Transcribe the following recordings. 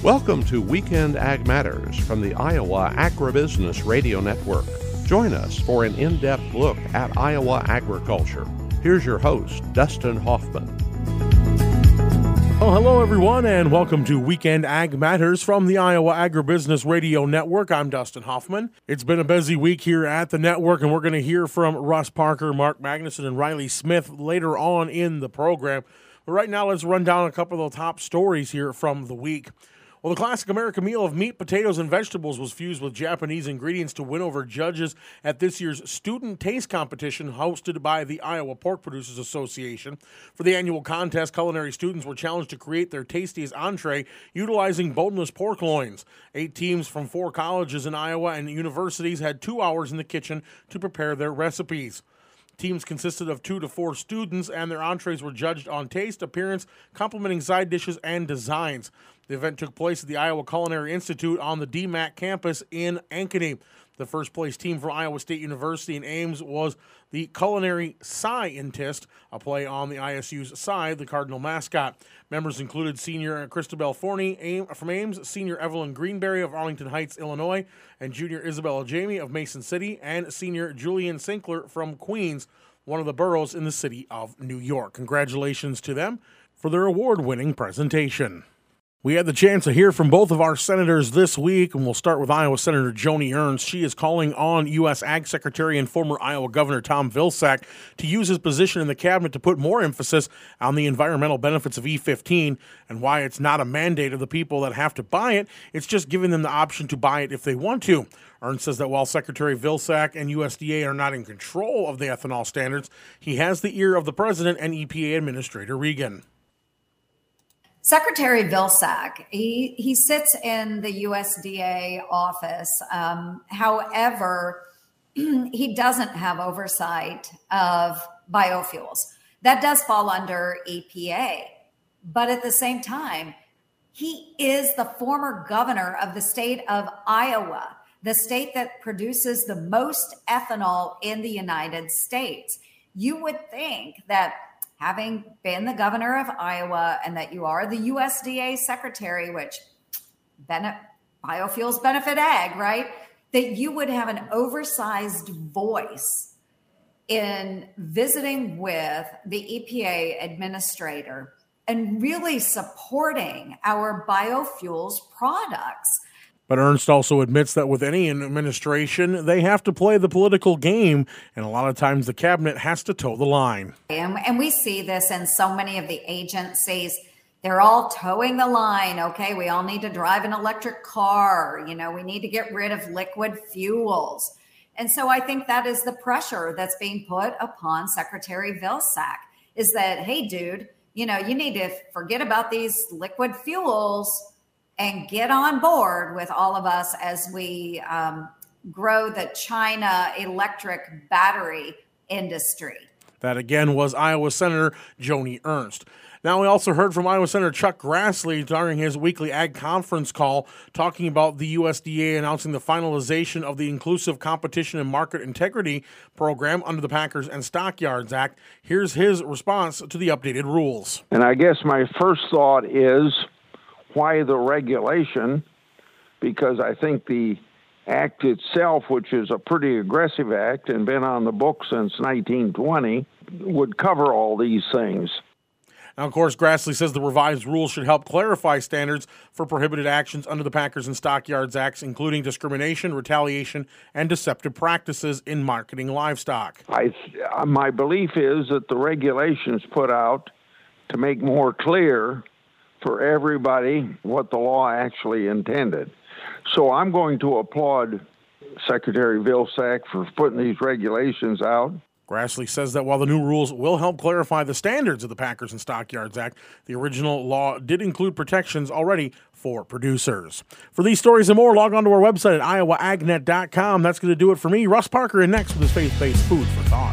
Welcome to Weekend Ag Matters from the Iowa Agribusiness Radio Network. Join us for an in-depth look at Iowa agriculture. Here's your host, Dustin Hoffman. Well, hello, everyone, and welcome to Weekend Ag Matters from the Iowa Agribusiness Radio Network. I'm Dustin Hoffman. It's been a busy week here at the network, and we're going to hear from Russ Parker, Mark Magnuson, and Riley Smith later on in the program. But right now, let's run down a couple of the top stories here from the week. Well, the classic American meal of meat, potatoes, and vegetables was fused with Japanese ingredients to win over judges at this year's Student Taste Competition hosted by the Iowa Pork Producers Association. For the annual contest, culinary students were challenged to create their tastiest entree utilizing boneless pork loins. 8 teams from 4 colleges in Iowa and universities had 2 hours in the kitchen to prepare their recipes. Teams consisted of 2 to 4 students, and their entrees were judged on taste, appearance, complementing side dishes, and designs. The event took place at the Iowa Culinary Institute on the DMAC campus in Ankeny. The first-place team from Iowa State University in Ames was the Culinary Scientist, a play on the ISU's Cy, the Cardinal mascot. Members included senior Christabel Forney from Ames, senior Evelyn Greenberry of Arlington Heights, Illinois, and junior Isabella Jamie of Mason City, and senior Julian Sinkler from Queens, one of the boroughs in the city of New York. Congratulations to them for their award-winning presentation. We had the chance to hear from both of our senators this week, and we'll start with Iowa Senator Joni Ernst. She is calling on U.S. Ag Secretary and former Iowa Governor Tom Vilsack to use his position in the cabinet to put more emphasis on the environmental benefits of E15 and why it's not a mandate of the people that have to buy it. It's just giving them the option to buy it if they want to. Ernst says that while Secretary Vilsack and USDA are not in control of the ethanol standards, he has the ear of the president and EPA Administrator Regan. Secretary Vilsack, he sits in the USDA office. However, he doesn't have oversight of biofuels. That does fall under EPA. But at the same time, he is the former governor of the state of Iowa, the state that produces the most ethanol in the United States. You would think that having been the governor of Iowa and that you are the USDA secretary, which biofuels benefit ag, right? That you would have an oversized voice in visiting with the EPA administrator and really supporting our biofuels products. But Ernst also admits that with any administration, they have to play the political game, and a lot of times the cabinet has to toe the line. And we see this in so many of the agencies. They're all towing the line. Okay, we all need to drive an electric car. You know, we need to get rid of liquid fuels. And so I think that is the pressure that's being put upon Secretary Vilsack is that, hey, dude, you know, you need to forget about these liquid fuels and get on board with all of us as we grow the China electric battery industry. That again was Iowa Senator Joni Ernst. Now we also heard from Iowa Senator Chuck Grassley during his weekly ag conference call talking about the USDA announcing the finalization of the Inclusive Competition and Market Integrity Program under the Packers and Stockyards Act. Here's his response to the updated rules. And I guess my first thought is, why the regulation? Because I think the act itself, which is a pretty aggressive act and been on the books since 1920, would cover all these things. Now, of course, Grassley says the revised rules should help clarify standards for prohibited actions under the Packers and Stockyards Acts, including discrimination, retaliation, and deceptive practices in marketing livestock. My belief is that the regulations put out to make more clear for everybody what the law actually intended. So I'm going to applaud Secretary Vilsack for putting these regulations out. Grassley says that while the new rules will help clarify the standards of the Packers and Stockyards Act, the original law did include protections already for producers. For these stories and more, log on to our website at iowaagnet.com. That's going to do it for me, Russ Parker, and next with his faith-based food for thought.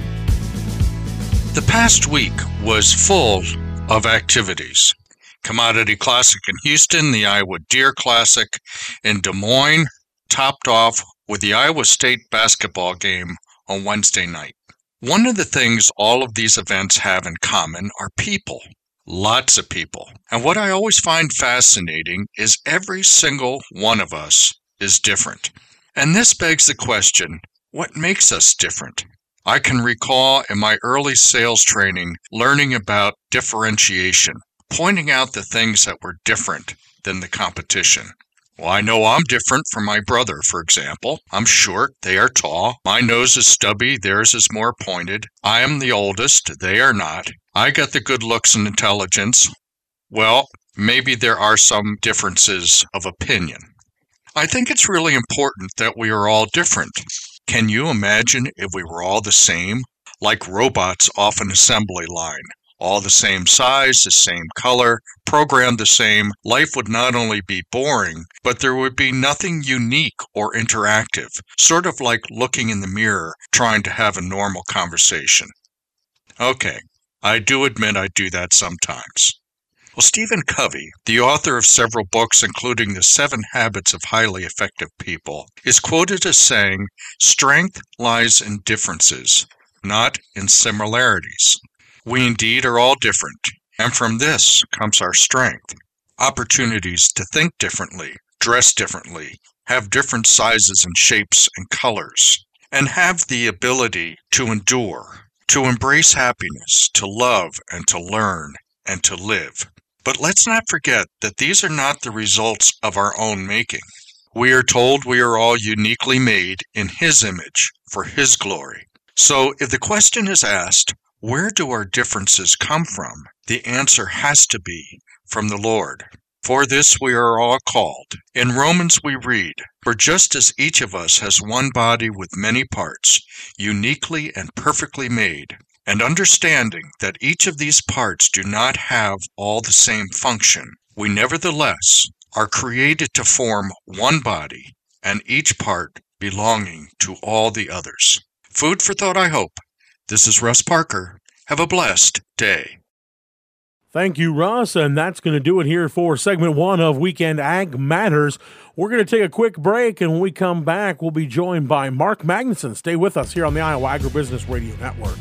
The past week was full of activities. Commodity Classic in Houston, the Iowa Deer Classic in Des Moines, topped off with the Iowa State basketball game on Wednesday night. One of the things all of these events have in common are people. Lots of people. And what I always find fascinating is every single one of us is different. And this begs the question, what makes us different? I can recall in my early sales training learning about differentiation, pointing out the things that were different than the competition. Well, I know I'm different from my brother, for example. I'm short, they are tall. My nose is stubby, theirs is more pointed. I am the oldest, they are not. I got the good looks and intelligence. Well, maybe there are some differences of opinion. I think it's really important that we are all different. Can you imagine if we were all the same? Like robots off an assembly line. All the same size, the same color, programmed the same, life would not only be boring, but there would be nothing unique or interactive, sort of like looking in the mirror, trying to have a normal conversation. Okay, I do admit I do that sometimes. Well, Stephen Covey, the author of several books, including The 7 Habits of Highly Effective People, is quoted as saying, "Strength lies in differences, not in similarities." We indeed are all different, and from this comes our strength. Opportunities to think differently, dress differently, have different sizes and shapes and colors, and have the ability to endure, to embrace happiness, to love and to learn and to live. But let's not forget that these are not the results of our own making. We are told we are all uniquely made in His image for His glory. So if the question is asked, where do our differences come from? The answer has to be from the Lord. For this we are all called. In Romans we read, "For just as each of us has one body with many parts, uniquely and perfectly made, and understanding that each of these parts do not have all the same function, we nevertheless are created to form one body, and each part belonging to all the others." Food for thought, I hope. This is Russ Parker. Have a blessed day. Thank you, Russ, and that's going to do it here for segment 1 of Weekend Ag Matters. We're going to take a quick break, and when we come back, we'll be joined by Mark Magnuson. Stay with us here on the Iowa Agribusiness Radio Network.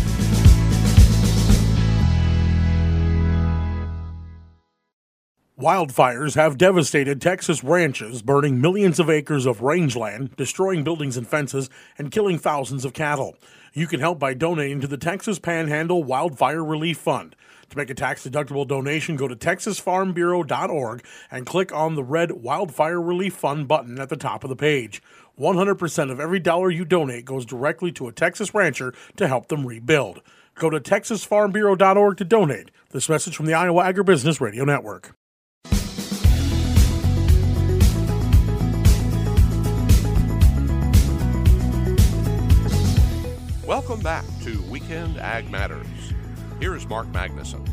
Wildfires have devastated Texas ranches, burning millions of acres of rangeland, destroying buildings and fences, and killing thousands of cattle. You can help by donating to the Texas Panhandle Wildfire Relief Fund. To make a tax-deductible donation, go to TexasFarmBureau.org and click on the red Wildfire Relief Fund button at the top of the page. 100% of every dollar you donate goes directly to a Texas rancher to help them rebuild. Go to TexasFarmBureau.org to donate. This message from the Iowa Agribusiness Radio Network. Welcome back to Weekend Ag Matters. Here is Mark Magnuson.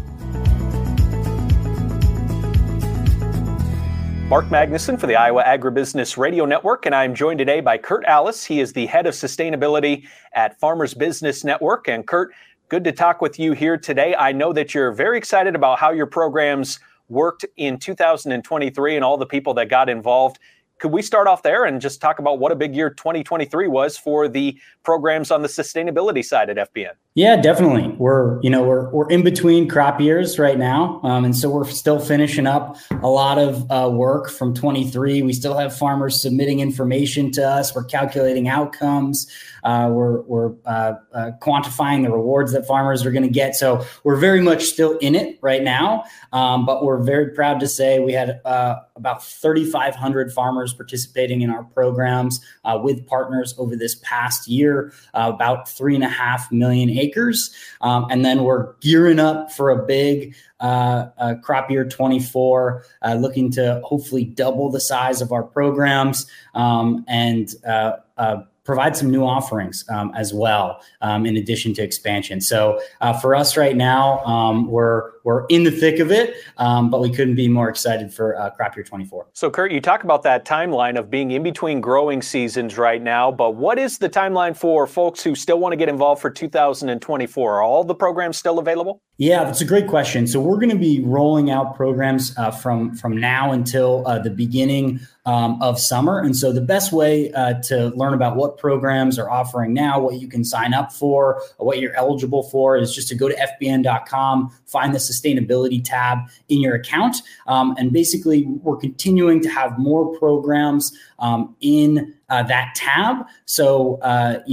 Mark Magnuson for the Iowa Agribusiness Radio Network, and I'm joined today by Kurt Allis. He is the head of sustainability at Farmers Business Network. And Kurt, good to talk with you here today. I know that you're very excited about how your programs worked in 2023 and all the people that got involved. Could we start off there and just talk about what a big year 2023 was for the programs on the sustainability side at FBN? Yeah, definitely. We're in between crop years right now. And so we're still finishing up a lot of work from 23. We still have farmers submitting information to us. We're calculating outcomes. We're quantifying the rewards that farmers are going to get. So we're very much still in it right now. But we're very proud to say we had about 3,500 farmers participating in our programs with partners over this past year, about 3.5 million acres. And then we're gearing up for a big crop year 24, looking to hopefully double the size of our programs and provide some new offerings as well, in addition to expansion. So for us right now, we're in the thick of it, but we couldn't be more excited for crop year 24. So Kurt, you talk about that timeline of being in between growing seasons right now, but what is the timeline for folks who still want to get involved for 2024? Are all the programs still available? Yeah, that's a great question. So we're going to be rolling out programs from now until the beginning of summer. And so the best way to learn about what programs are offering now, what you can sign up for, what you're eligible for, is just to go to fbn.com, find the sustainability tab in your account. And basically, we're continuing to have more programs in that tab. So,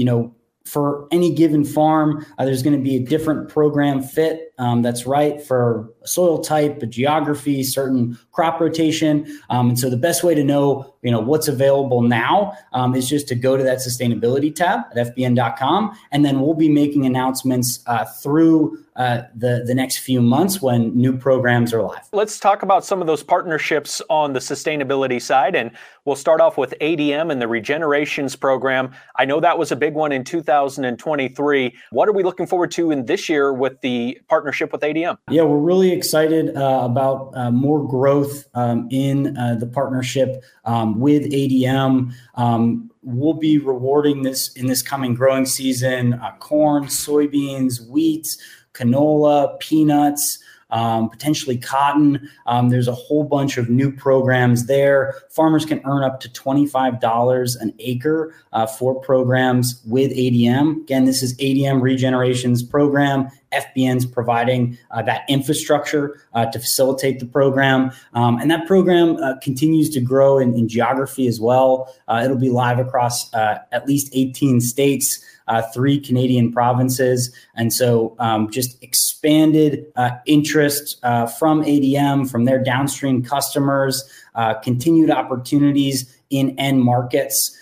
for any given farm, there's going to be a different program fit that's right for a soil type, a geography, certain crop rotation. And so the best way to know, what's available now is just to go to that sustainability tab at fbn.com. And then we'll be making announcements through the next few months when new programs are live. Let's talk about some of those partnerships on the sustainability side. And we'll start off with ADM and the Regenerations program. I know that was a big one in 2023. What are we looking forward to in this year with the partnership with ADM? Yeah, we're really excited about more growth in the partnership with ADM. We'll be rewarding this in this coming growing season, corn, soybeans, wheat, canola, peanuts, potentially cotton. There's a whole bunch of new programs there. Farmers can earn up to $25 an acre for programs with ADM. Again, this is ADM Regenerations program. FBN's providing that infrastructure to facilitate the program. And that program continues to grow in geography as well. It'll be live across at least 18 states, 3 Canadian provinces. And so just expanded interest from ADM, from their downstream customers, continued opportunities in end markets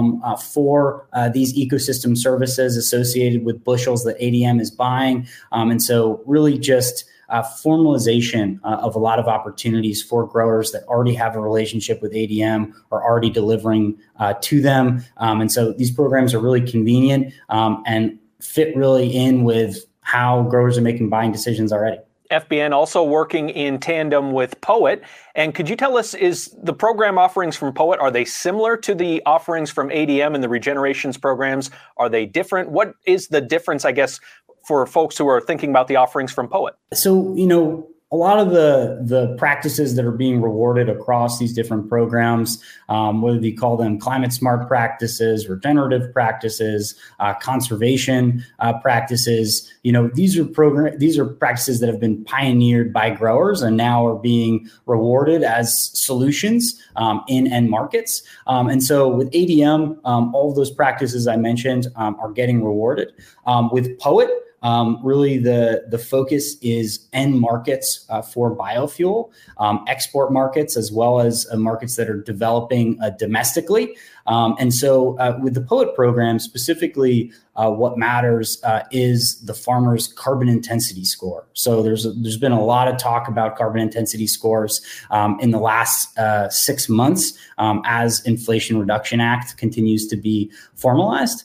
for these ecosystem services associated with bushels that ADM is buying. And so really just formalization of a lot of opportunities for growers that already have a relationship with ADM or already delivering to them. And so these programs are really convenient and fit really in with how growers are making buying decisions already. FBN also working in tandem with POET. And could you tell us, is the program offerings from POET, are they similar to the offerings from ADM and the Regenerations programs? Are they different? What is the difference, I guess, for folks who are thinking about the offerings from POET? So, a lot of the practices that are being rewarded across these different programs, whether you call them climate smart practices, regenerative practices, conservation practices, these are practices that have been pioneered by growers and now are being rewarded as solutions in end markets. And so with ADM, all of those practices I mentioned are getting rewarded. With POET, really, the focus is end markets for biofuel, export markets, as well as markets that are developing domestically. And so with the POET program, specifically, what matters is the farmer's carbon intensity score. So there's been a lot of talk about carbon intensity scores in the last 6 months as Inflation Reduction Act continues to be formalized.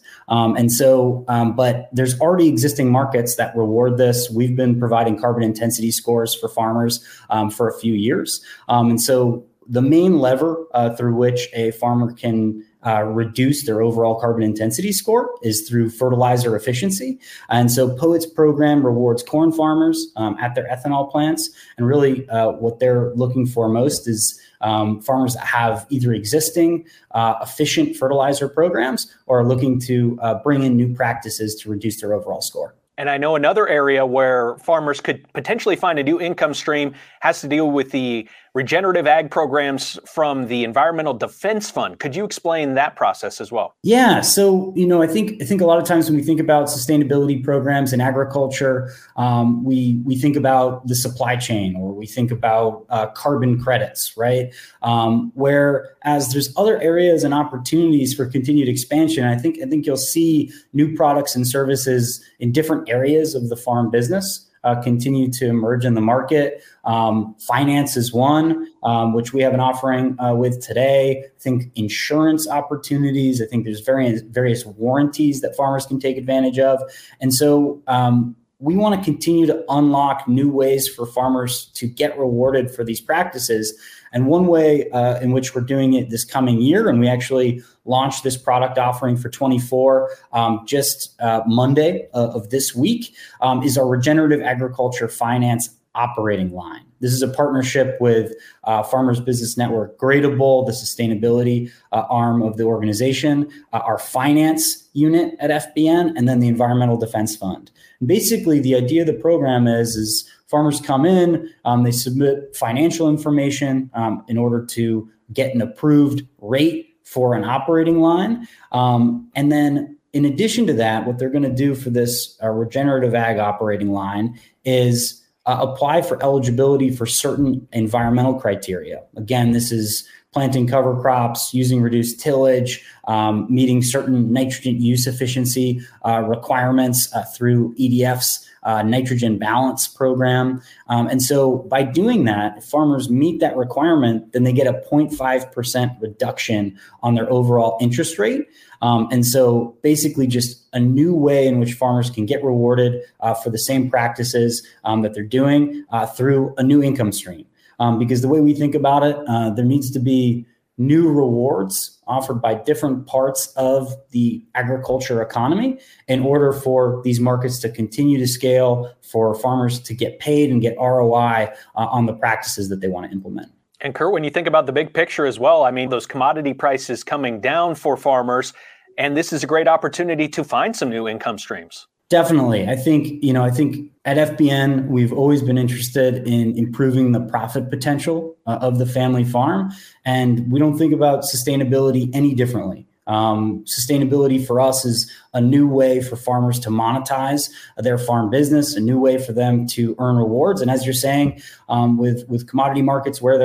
But there's already existing markets that reward this. We've been providing carbon intensity scores for farmers for a few years. And so the main lever through which a farmer can reduce their overall carbon intensity score is through fertilizer efficiency. And so POET's program rewards corn farmers at their ethanol plants. And really what they're looking for most is farmers that have either existing efficient fertilizer programs or are looking to bring in new practices to reduce their overall score. And I know another area where farmers could potentially find a new income stream has to deal with the regenerative ag programs from the Environmental Defense Fund. Could you explain that process as well? Yeah. So, I think a lot of times when we think about sustainability programs in agriculture, we think about the supply chain, or we think about carbon credits, right? Whereas there's other areas and opportunities for continued expansion. I think you'll see new products and services in different areas of the farm business continue to emerge in the market. Finance is one, which we have an offering with today. I think insurance opportunities. I think there's various warranties that farmers can take advantage of. And so we want to continue to unlock new ways for farmers to get rewarded for these practices. And one way in which we're doing it this coming year, and we actually launched this product offering for 24 just Monday of this week, is our Regenerative Agriculture Finance operating line. This is a partnership with Farmers Business Network, Gradable, the sustainability arm of the organization, our finance unit at FBN, and then the Environmental Defense Fund. And basically, the idea of the program is farmers come in, they submit financial information in order to get an approved rate for an operating line. And then in addition to that, what they're going to do for this regenerative ag operating line is apply for eligibility for certain environmental criteria. Again, this is planting cover crops, using reduced tillage, meeting certain nitrogen use efficiency requirements through EDF's nitrogen balance program. And so by doing that, if farmers meet that requirement, then they get a 0.5% reduction on their overall interest rate. And so basically just a new way in which farmers can get rewarded for the same practices that they're doing through a new income stream. Because the way we think about it, there needs to be new rewards offered by different parts of the agriculture economy in order for these markets to continue to scale, for farmers to get paid and get ROI on the practices that they want to implement. And Kurt, when you think about the big picture as well, I mean, those commodity prices coming down for farmers, and this is a great opportunity to find some new income streams. Definitely. I think at FBN, we've always been interested in improving the profit potential of the family farm. And we don't think about sustainability any differently. Sustainability for us is a new way for farmers to monetize their farm business, a new way for them to earn rewards. And as you're saying, with commodity markets where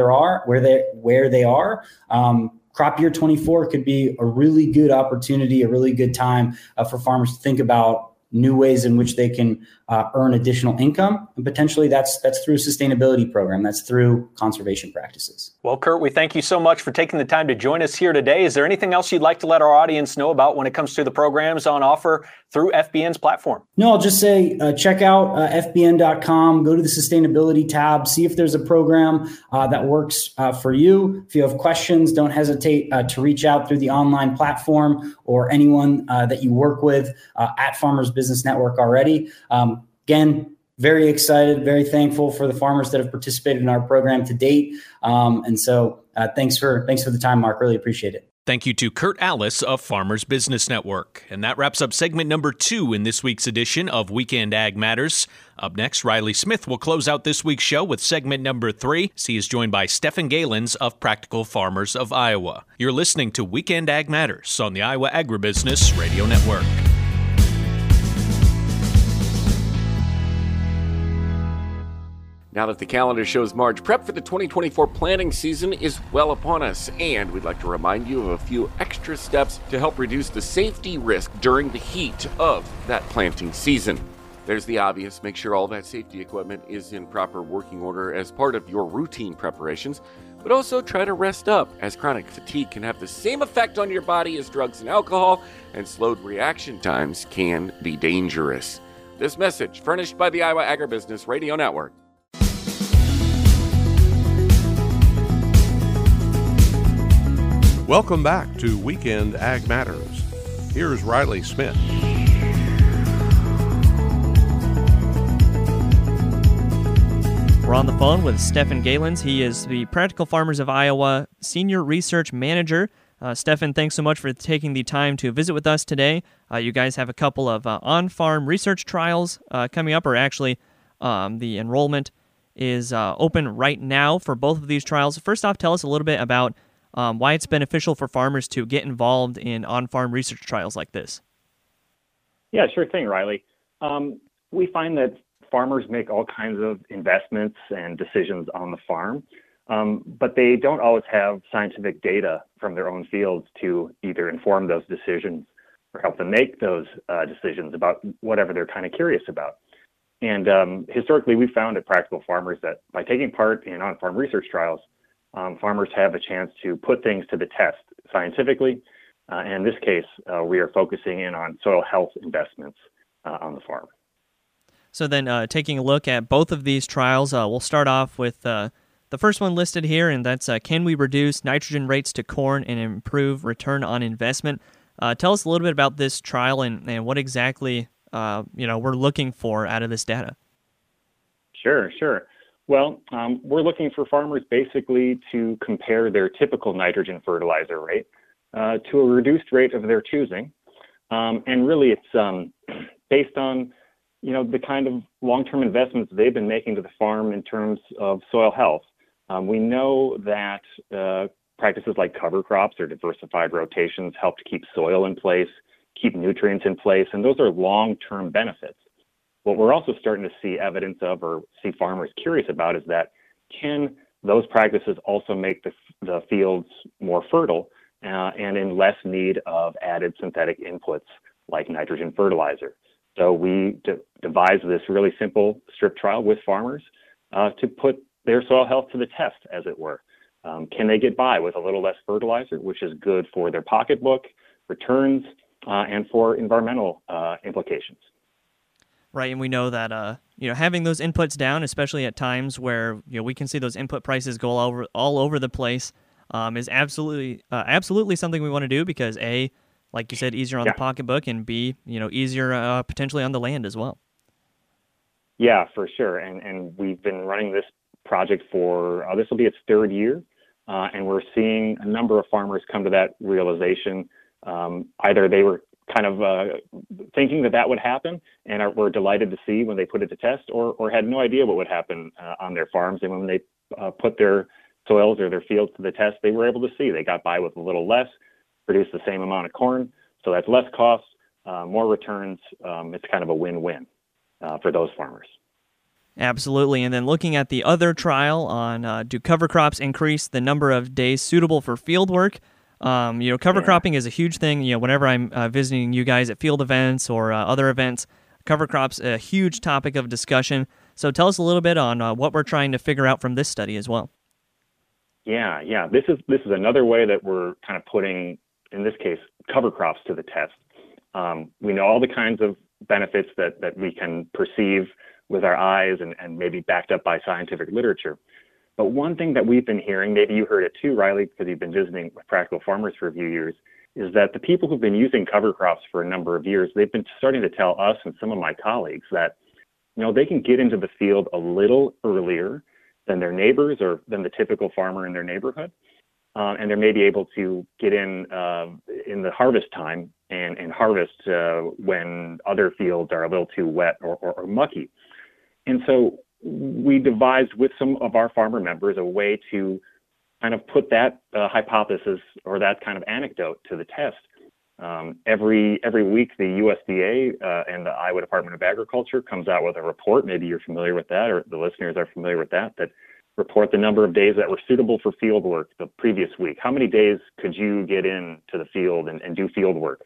they are, crop year 24 could be a really good opportunity, a really good time for farmers to think about new ways in which they can earn additional income. And potentially that's through a sustainability program. That's through conservation practices. Well, Kurt, we thank you so much for taking the time to join us here today. Is there anything else you'd like to let our audience know about when it comes to the programs on offer through FBN's platform? No, I'll just say check out FBN.com, go to the sustainability tab, see if there's a program that works for you. If you have questions, don't hesitate to reach out through the online platform or anyone that you work with at Farmers Business Network already. Again, very excited, very thankful for the farmers that have participated in our program to date. And so thanks for the time, Mark. Really appreciate it. Thank you to Kurt Allis of Farmers Business Network. And that wraps up segment number 2 in this week's edition of Weekend Ag Matters. Up next, Riley Smith will close out this week's show with segment number 3. He is joined by Stephen Galens of Practical Farmers of Iowa. You're listening to Weekend Ag Matters on the Iowa Agribusiness Radio Network. Now that the calendar shows March, prep for the 2024 planting season is well upon us, and we'd like to remind you of a few extra steps to help reduce the safety risk during the heat of that planting season. There's the obvious: make sure all that safety equipment is in proper working order as part of your routine preparations, but also try to rest up, as chronic fatigue can have the same effect on your body as drugs and alcohol, and slowed reaction times can be dangerous. This message furnished by the Iowa Agribusiness Radio Network. Welcome back to Weekend Ag Matters. Here's Riley Smith. We're on the phone with Stephen Galens. He is the Practical Farmers of Iowa Senior Research Manager. Stephen, thanks so much for taking the time to visit with us today. You guys have a couple of on-farm research trials coming up, or actually the enrollment is open right now for both of these trials. First off, tell us a little bit about why it's beneficial for farmers to get involved in on-farm research trials like this. Yeah, sure thing, Riley. We find that farmers make all kinds of investments and decisions on the farm, but they don't always have scientific data from their own fields to either inform those decisions or help them make those decisions about whatever they're kind of curious about. And historically, we found at Practical Farmers that by taking part in on-farm research trials, farmers have a chance to put things to the test scientifically. And in this case, we are focusing in on soil health investments on the farm. So then taking a look at both of these trials, we'll start off with the first one listed here, and that's can we reduce nitrogen rates to corn and improve return on investment? Tell us a little bit about this trial and what exactly we're looking for out of this data. Sure. Well, we're looking for farmers basically to compare their typical nitrogen fertilizer rate to a reduced rate of their choosing. And really it's based on, the kind of long-term investments they've been making to the farm in terms of soil health. We know that practices like cover crops or diversified rotations help to keep soil in place, keep nutrients in place, and those are long-term benefits. What we're also starting to see evidence of, or see farmers curious about, is that can those practices also make the fields more fertile and in less need of added synthetic inputs like nitrogen fertilizer? So we devised this really simple strip trial with farmers to put their soil health to the test, as it were. Can they get by with a little less fertilizer, which is good for their pocketbook, returns, and for environmental implications? Right, and we know that having those inputs down, especially at times where we can see those input prices go all over the place, is absolutely something we want to do because A, like you said, easier on the pocketbook, and B, easier potentially on the land as well. Yeah, for sure, and we've been running this project for this will be its third year, and we're seeing a number of farmers come to that realization. Either they were kind of thinking that would happen and were delighted to see when they put it to test, or had no idea what would happen on their farms. And when they put their soils or their fields to the test, they were able to see they got by with a little less, produced the same amount of corn. So that's less cost, more returns. It's kind of a win-win for those farmers. Absolutely. And then looking at the other trial on do cover crops increase the number of days suitable for field work? Cover cropping is a huge thing. Whenever I'm visiting you guys at field events or other events, cover crops a huge topic of discussion. So tell us a little bit on what we're trying to figure out from this study as well. Yeah. This is another way that we're kind of putting, in this case, cover crops to the test. We know all the kinds of benefits that we can perceive with our eyes and maybe backed up by scientific literature. But one thing that we've been hearing, maybe you heard it too, Riley, because you've been visiting with Practical Farmers for a few years, is that the people who've been using cover crops for a number of years, they've been starting to tell us and some of my colleagues that, they can get into the field a little earlier than their neighbors or than the typical farmer in their neighborhood. And they may be able to get in the harvest time and harvest when other fields are a little too wet or mucky. And so we devised with some of our farmer members a way to kind of put that hypothesis or that kind of anecdote to the test. Every week, the USDA and the Iowa Department of Agriculture comes out with a report. Maybe you're familiar with that, or the listeners are familiar with that report the number of days that were suitable for field work the previous week. How many days could you get into the field and do field work?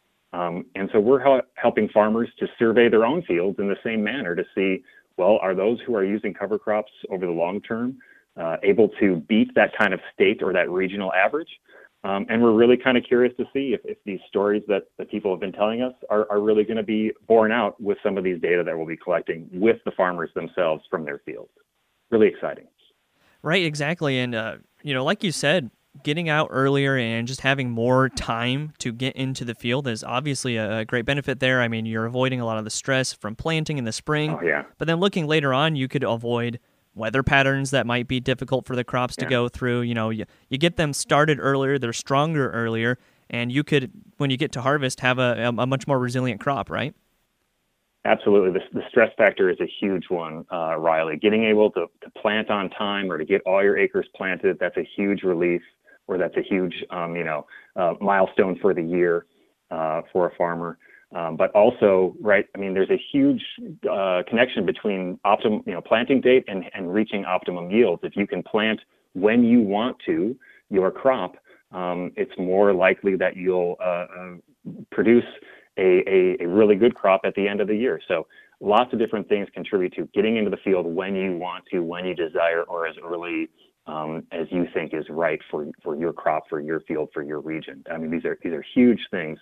And so we're helping farmers to survey their own fields in the same manner to see, well, are those who are using cover crops over the long term able to beat that kind of state or that regional average? And we're really kind of curious to see if these stories that the people have been telling us are really going to be borne out with some of these data that we'll be collecting with the farmers themselves from their fields. Really exciting. Right, exactly. And, like you said, getting out earlier and just having more time to get into the field is obviously a great benefit there. I mean, you're avoiding a lot of the stress from planting in the spring. Oh, yeah. But then looking later on, you could avoid weather patterns that might be difficult for the crops to go through. You get them started earlier, they're stronger earlier, and you could, when you get to harvest, have a much more resilient crop, right? Absolutely. The stress factor is a huge one, Riley. Getting able to plant on time or to get all your acres planted, that's a huge relief, or that's a huge, milestone for the year for a farmer. But also, right, I mean, there's a huge connection between planting date and reaching optimum yields. If you can plant when you want to your crop, it's more likely that you'll produce a really good crop at the end of the year. So lots of different things contribute to getting into the field when you want to, when you desire, or as early as you think is right for your crop, for your field, for your region. I mean, these are huge things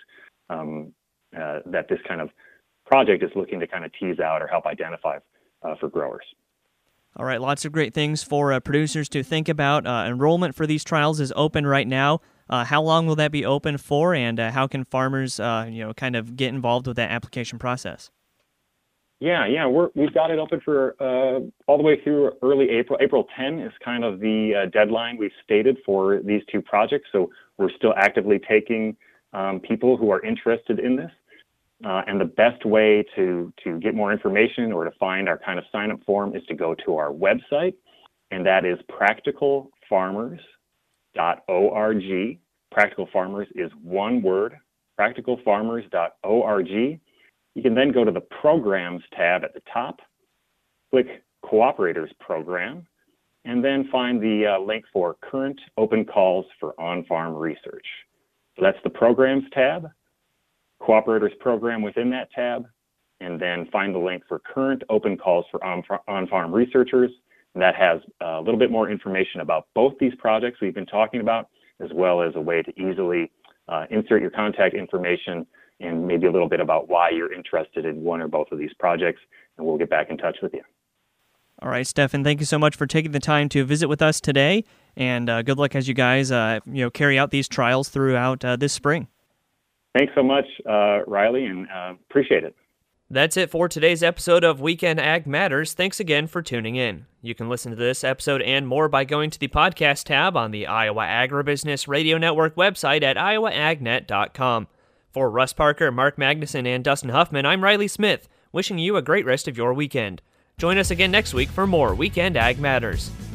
that this kind of project is looking to kind of tease out or help identify for growers. All right, lots of great things for producers to think about. Enrollment for these trials is open right now. How long will that be open for, and how can farmers, kind of get involved with that application process? Yeah, we've got it open for all the way through early April. April 10 is kind of the deadline we've stated for these two projects. So we're still actively taking people who are interested in this. And the best way to get more information or to find our kind of sign-up form is to go to our website, and that is practicalfarmers.org. Practical Farmers is one word, practicalfarmers.org. You can then go to the Programs tab at the top, click Cooperators Program, and then find the link for Current Open Calls for On-Farm Research. So that's the Programs tab, Cooperators Program within that tab, and then find the link for Current Open Calls for On-Farm Researchers. And that has a little bit more information about both these projects we've been talking about, as well as a way to easily insert your contact information and maybe a little bit about why you're interested in one or both of these projects, and we'll get back in touch with you. All right, Stefan, thank you so much for taking the time to visit with us today, and good luck as you guys carry out these trials throughout this spring. Thanks so much, Riley, and appreciate it. That's it for today's episode of Weekend Ag Matters. Thanks again for tuning in. You can listen to this episode and more by going to the podcast tab on the Iowa Agribusiness Radio Network website at iowaagnet.com. For Russ Parker, Mark Magnuson, and Dustin Huffman, I'm Riley Smith, wishing you a great rest of your weekend. Join us again next week for more Weekend Ag Matters.